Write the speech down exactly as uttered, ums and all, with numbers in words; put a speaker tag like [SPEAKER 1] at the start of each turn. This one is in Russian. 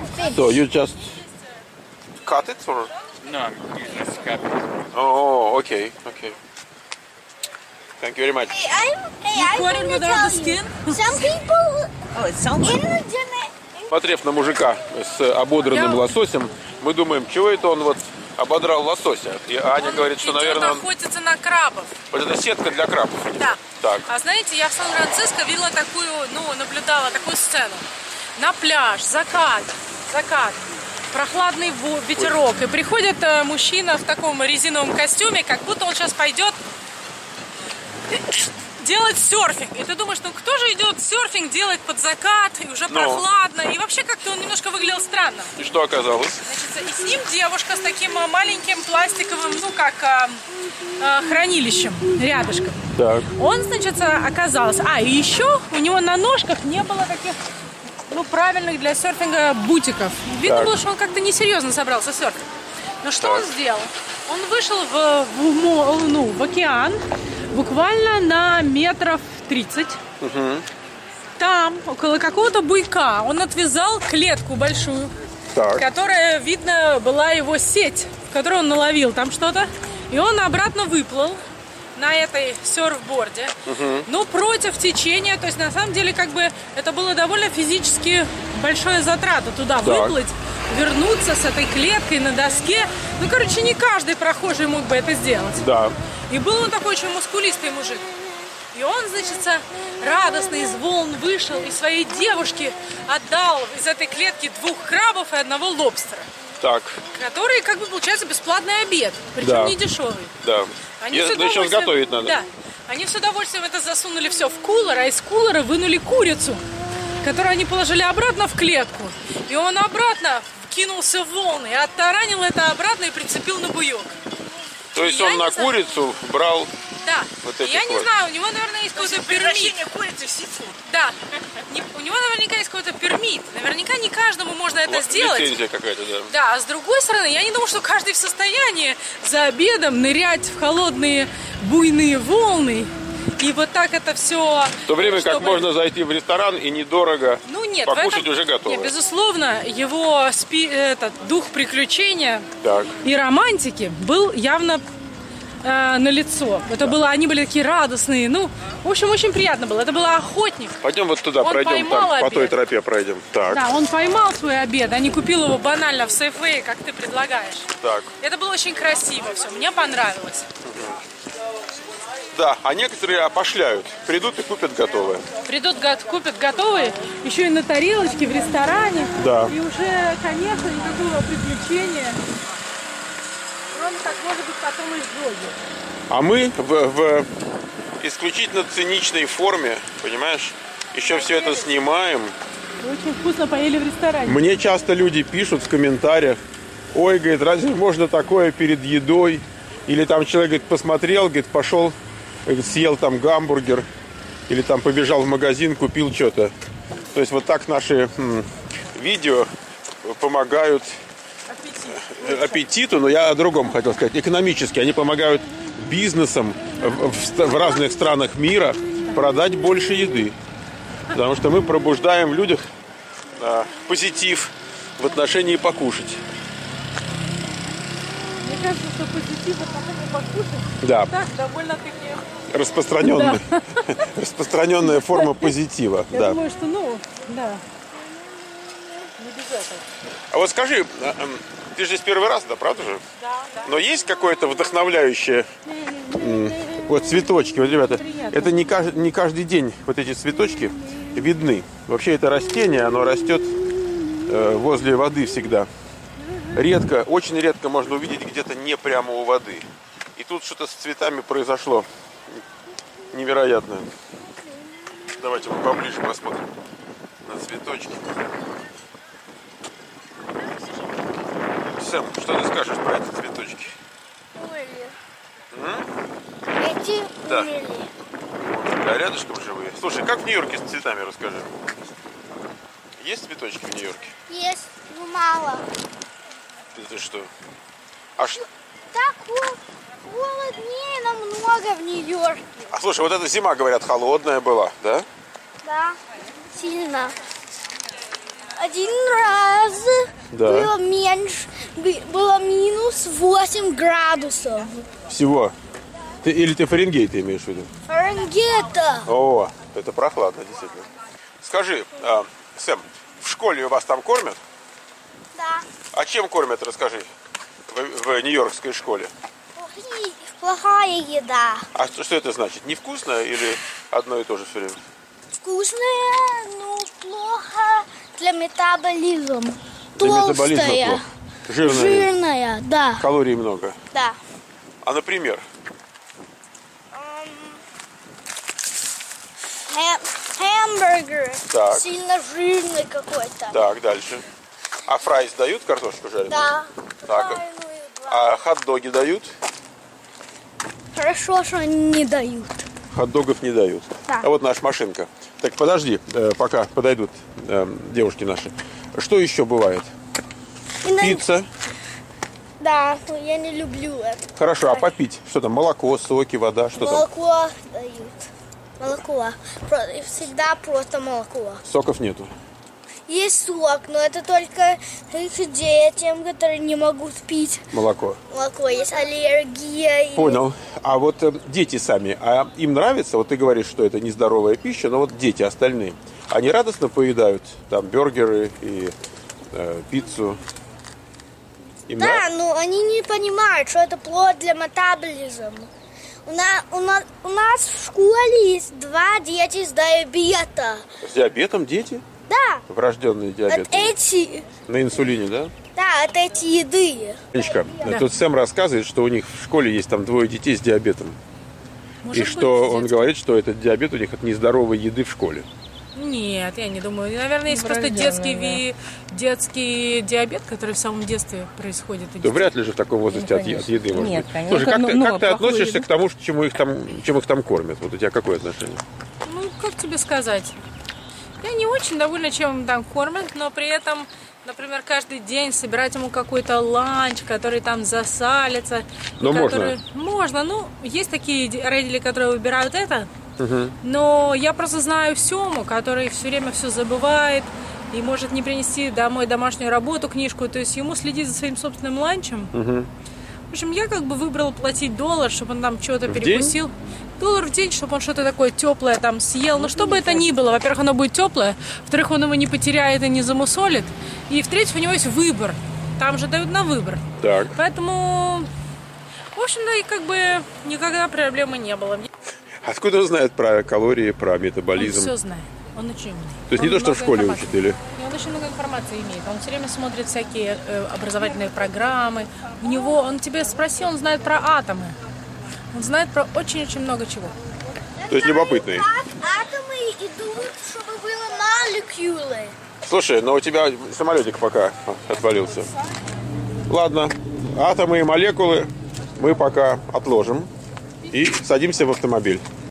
[SPEAKER 1] fish.
[SPEAKER 2] So you just cut it or?
[SPEAKER 3] No, I'm using scabby.
[SPEAKER 2] Oh, okay, okay. Thank you very much.
[SPEAKER 1] Hey, I'm, hey, I
[SPEAKER 4] cut it
[SPEAKER 1] want to
[SPEAKER 4] without
[SPEAKER 1] tell
[SPEAKER 4] the
[SPEAKER 1] you,
[SPEAKER 4] skin?
[SPEAKER 1] some people
[SPEAKER 4] Oh, it sounds
[SPEAKER 1] in
[SPEAKER 4] like
[SPEAKER 1] the gym.
[SPEAKER 2] Смотрев на мужика с ободранным
[SPEAKER 4] Я-
[SPEAKER 2] лососем, мы думаем, чего это он вот ободрал лосося. И Аня говорит, что,
[SPEAKER 4] идет
[SPEAKER 2] наверное, он...
[SPEAKER 4] охотиться на крабов.
[SPEAKER 2] Вот это сетка для крабов.
[SPEAKER 4] Да.
[SPEAKER 2] Так.
[SPEAKER 4] А знаете, я в Сан-Франциско видела такую, ну, наблюдала такую сцену. На пляж, закат, закат, прохладный во- ветерок. И приходит э, мужчина в таком резиновом костюме, как будто он сейчас пойдет делать серфинг. И ты думаешь, ну кто же идет серфинг делать под закат, и уже
[SPEAKER 2] Ну.
[SPEAKER 4] прохладно. И вообще как-то он немножко выглядел странно.
[SPEAKER 2] И что оказалось?
[SPEAKER 4] Значит, и с ним девушка с таким э, маленьким пластиковым, ну как э, э, хранилищем рядышком.
[SPEAKER 2] Так.
[SPEAKER 4] Он, значит, оказался... А, и еще у него на ножках не было таких, ну, правильных для серфинга бутиков. Видно
[SPEAKER 2] Так.
[SPEAKER 4] было, что он как-то несерьезно собрался серфить. Но что
[SPEAKER 2] Так.
[SPEAKER 4] он сделал? Он вышел в, в, мо- ну, в океан буквально на метров тридцать. Там, около какого-то буйка, он отвязал клетку большую,
[SPEAKER 2] Так.
[SPEAKER 4] которая, видно, была его сеть, в которой он наловил там что-то. И он обратно выплыл на этой серфборде, но против течения. То есть, на самом деле, как бы это было довольно физически большая затрата туда выплыть, вернуться с этой клеткой на доске. Ну, короче, не каждый прохожий мог бы это сделать.
[SPEAKER 2] Да.
[SPEAKER 4] И был он такой очень мускулистый мужик. И он, значит, радостно из волн вышел и своей девушке отдал из этой клетки двух крабов и одного лобстера,
[SPEAKER 2] Так.
[SPEAKER 4] которые, как бы, получается, бесплатный обед, причем
[SPEAKER 2] Да.
[SPEAKER 4] не дешевый.
[SPEAKER 2] Да.
[SPEAKER 4] Они
[SPEAKER 2] Я-
[SPEAKER 4] с
[SPEAKER 2] да сейчас
[SPEAKER 4] удовольствием-
[SPEAKER 2] готовить надо.
[SPEAKER 4] Да. Они с удовольствием это засунули все в кулер, а из кулера вынули курицу, которую они положили обратно в клетку. И он обратно кинулся в волны, и оттаранил это обратно и прицепил на буек.
[SPEAKER 2] То есть
[SPEAKER 4] Я
[SPEAKER 2] он
[SPEAKER 4] не
[SPEAKER 2] на
[SPEAKER 4] знаю.
[SPEAKER 2] курицу брал...
[SPEAKER 4] Да.
[SPEAKER 2] Вот
[SPEAKER 4] И
[SPEAKER 2] этих
[SPEAKER 4] я не
[SPEAKER 2] вот.
[SPEAKER 4] знаю, у него, наверное, есть какой-то пермит.
[SPEAKER 5] Превращение курицы в сифуд.
[SPEAKER 4] Да. Не- у него наверняка есть какой-то пермит. Наверняка не каждому можно это
[SPEAKER 2] Л-
[SPEAKER 4] сделать.
[SPEAKER 2] Лицензия какая-то, да.
[SPEAKER 4] Да, а с другой стороны, я не думаю, что каждый в состоянии за обедом нырять в холодные буйные волны. И вот так это все...
[SPEAKER 2] В то время как можно зайти в ресторан и недорого
[SPEAKER 4] Ну нет, в
[SPEAKER 2] покушать
[SPEAKER 4] этом-
[SPEAKER 2] уже готово.
[SPEAKER 4] Нет, безусловно, его спи... этот дух приключения
[SPEAKER 2] Так.
[SPEAKER 4] и романтики был явно э, налицо. Это было, они были такие радостные. Ну, в общем, очень приятно было. Это был охотник.
[SPEAKER 2] Пойдем вот туда,
[SPEAKER 4] Он
[SPEAKER 2] пройдем,
[SPEAKER 4] поймал
[SPEAKER 2] там, по той
[SPEAKER 4] обед.
[SPEAKER 2] тропе пройдем. Так,
[SPEAKER 4] Да, он поймал свой обед, а не купил его банально в Сейфвее, как ты предлагаешь.
[SPEAKER 2] так.
[SPEAKER 4] Это было очень красиво все, мне понравилось.
[SPEAKER 2] Да, а некоторые опошляют. Придут и купят готовое.
[SPEAKER 4] Придут, го- купят готовые, еще и на тарелочке в ресторане.
[SPEAKER 2] Да.
[SPEAKER 4] И уже, конечно, никакого приключения. Кроме как, может быть, потом изжоги.
[SPEAKER 2] А мы в, в исключительно циничной форме, понимаешь? Еще все это снимаем.
[SPEAKER 4] Очень вкусно поели в ресторане.
[SPEAKER 2] Мне часто люди пишут в комментариях: ой, говорит, разве можно такое перед едой? Или там человек, говорит, посмотрел, говорит, пошел, говорит, съел там гамбургер. Или там побежал в магазин, купил что-то. То есть вот так наши м, видео помогают
[SPEAKER 4] Аппетит.
[SPEAKER 2] аппетиту, но я о другом хотел сказать. Экономически они помогают бизнесам в, в ст- в разных странах мира продать больше еды. Потому что мы пробуждаем в людях а, позитив в отношении покушать.
[SPEAKER 4] Мне кажется, что позитив от того, покушать,
[SPEAKER 2] Да,
[SPEAKER 4] так довольно-таки...
[SPEAKER 2] распространенная, распространенная форма позитива.
[SPEAKER 4] Я
[SPEAKER 2] Да.
[SPEAKER 4] думаю, что, ну, да. Не без этого.
[SPEAKER 2] А вот скажи, а, м, ты же здесь первый раз, да, правда же?
[SPEAKER 4] Да, да.
[SPEAKER 2] Но есть какое-то вдохновляющее, м, вот цветочки, вот, ребята,
[SPEAKER 4] Приятно.
[SPEAKER 2] это не каждый, не каждый день вот эти цветочки видны. Вообще это растение, оно растет э, возле воды всегда. Редко, очень редко можно увидеть где-то не прямо у воды. И тут что-то с цветами произошло невероятное. Давайте мы поближе посмотрим на цветочки. Сэм, что ты скажешь про эти цветочки?
[SPEAKER 1] Эти
[SPEAKER 2] Да.
[SPEAKER 1] умели.
[SPEAKER 2] Да, рядышком живые. Слушай, как в Нью-Йорке с цветами, расскажи. Есть цветочки в Нью-Йорке?
[SPEAKER 1] Есть, но мало.
[SPEAKER 2] Это что? А, ш-
[SPEAKER 1] Так хо- холоднее намного в Нью-Йорке.
[SPEAKER 2] а слушай, вот эта зима, говорят, холодная была, да?
[SPEAKER 1] Да, сильно. один раз
[SPEAKER 2] Да.
[SPEAKER 1] было меньше, бы- было минус восемь градусов.
[SPEAKER 2] Всего. Ты, или ты Фаренгейт ты имеешь в виду?
[SPEAKER 1] Фаренгейта.
[SPEAKER 2] О, это прохладно, действительно. Скажи, а, Сэм, в школе у вас там кормят?
[SPEAKER 1] Да.
[SPEAKER 2] А чем кормят, расскажи, в, в нью-йоркской школе?
[SPEAKER 1] Плохие- Плохая еда.
[SPEAKER 2] А что, что это значит? Невкусно или одно и то же все время?
[SPEAKER 1] Вкусная, но плохо для метаболизма.
[SPEAKER 2] Для метаболизма
[SPEAKER 1] Толстая.
[SPEAKER 2] плохо. Жирная.
[SPEAKER 1] Жирная, да.
[SPEAKER 2] Калорий много.
[SPEAKER 1] Да.
[SPEAKER 2] А, например,
[SPEAKER 1] Ам, хэм- Хэмбургер.
[SPEAKER 2] Так.
[SPEAKER 1] Сильно жирный какой-то.
[SPEAKER 2] так, дальше. А фрайс дают, картошку жареную?
[SPEAKER 1] Да.
[SPEAKER 2] Так.
[SPEAKER 1] Жареную, да.
[SPEAKER 2] А хот-доги дают?
[SPEAKER 1] Хорошо, что они не дают.
[SPEAKER 2] Хот-догов не дают.
[SPEAKER 1] Да.
[SPEAKER 2] А вот наша машинка. Так, подожди, э, пока подойдут э, девушки наши. Что еще бывает?
[SPEAKER 1] И на-
[SPEAKER 2] Пицца.
[SPEAKER 1] Да, но я не люблю это.
[SPEAKER 2] Хорошо, а попить? Что там? Молоко, соки, вода, что там?
[SPEAKER 1] Молоко дают. Молоко. Про- и всегда просто молоко.
[SPEAKER 2] Соков нету.
[SPEAKER 1] Есть сок, но это только к детям, которые не могут пить
[SPEAKER 2] Молоко.
[SPEAKER 1] молоко. Есть аллергия. и-
[SPEAKER 2] Понял. А вот э, дети сами, а им нравится? Вот ты говоришь, что это нездоровая пища, но вот дети остальные, они радостно поедают там бюргеры и э, пиццу? Им
[SPEAKER 1] Да,
[SPEAKER 2] нравится?
[SPEAKER 1] но они не понимают, что это плохо для метаболизма. У нас, у, нас, у нас в школе есть два дети с диабетом.
[SPEAKER 2] С диабетом дети?
[SPEAKER 1] Да,
[SPEAKER 2] Врожденные
[SPEAKER 1] от
[SPEAKER 2] диабеты.
[SPEAKER 1] эти,
[SPEAKER 2] На инсулине, да?
[SPEAKER 1] да, от эти еды.
[SPEAKER 2] Анечка, тут Сэм рассказывает, что у них в школе есть там двое детей с диабетом.
[SPEAKER 4] Может
[SPEAKER 2] И
[SPEAKER 4] быть,
[SPEAKER 2] что он
[SPEAKER 4] детский.
[SPEAKER 2] говорит, что этот диабет у них от нездоровой еды в школе.
[SPEAKER 4] Нет, я не думаю. Наверное, есть просто
[SPEAKER 5] Врожденный,
[SPEAKER 4] детский, ви- детский диабет, который в самом детстве происходит. у
[SPEAKER 2] То
[SPEAKER 4] детей.
[SPEAKER 2] вряд ли же в таком возрасте
[SPEAKER 5] Ну,
[SPEAKER 2] от, е- от
[SPEAKER 5] конечно.
[SPEAKER 2] еды может
[SPEAKER 5] Нет,
[SPEAKER 2] быть.
[SPEAKER 5] конечно.
[SPEAKER 2] Слушай, как,
[SPEAKER 5] Ну,
[SPEAKER 2] ты,
[SPEAKER 5] ну,
[SPEAKER 2] как ты
[SPEAKER 5] плохую
[SPEAKER 2] относишься
[SPEAKER 5] еду.
[SPEAKER 2] к тому, что- чему их там, чем их там кормят? Вот у тебя какое отношение?
[SPEAKER 4] Ну, как тебе сказать? Я не очень довольна, чем им там кормят, но при этом, например, каждый день собирать ему какой-то ланч, который там засалится. и
[SPEAKER 2] Но можно?
[SPEAKER 4] который- Можно. Ну, есть такие де- родители, которые выбирают это. Но я просто знаю Сему, который все время все забывает и может не принести домой домашнюю работу, книжку. То есть ему следить за своим собственным ланчем. В общем, я как бы выбрала платить доллар, чтобы он там что-то
[SPEAKER 2] В
[SPEAKER 4] перекусил. Доллар в день, чтобы он что-то такое теплое там съел. Но что бы это ни было, во-первых, оно будет теплое, во-вторых, он его не потеряет и не замусолит. И в-третьих, у него есть выбор. Там же дают на выбор.
[SPEAKER 2] Так.
[SPEAKER 4] Поэтому, в общем-то, и как бы никогда проблемы не было.
[SPEAKER 2] Откуда он знает про калории, про
[SPEAKER 4] Он
[SPEAKER 2] метаболизм?
[SPEAKER 4] все знает. Он очень умный.
[SPEAKER 2] То есть не
[SPEAKER 4] Он
[SPEAKER 2] то, что в
[SPEAKER 4] много
[SPEAKER 2] школе
[SPEAKER 4] информации.
[SPEAKER 2] учат, или?
[SPEAKER 4] И он очень много информации имеет. Он все время смотрит всякие э, образовательные программы. У него, он тебе спросил, он знает про атомы. Он знает про очень-очень много чего.
[SPEAKER 2] То есть любопытный.
[SPEAKER 1] Как атомы идут, чтобы было молекулы.
[SPEAKER 2] Слушай, но у тебя самолетик пока отвалился. Ладно, атомы и молекулы мы пока отложим и садимся в автомобиль.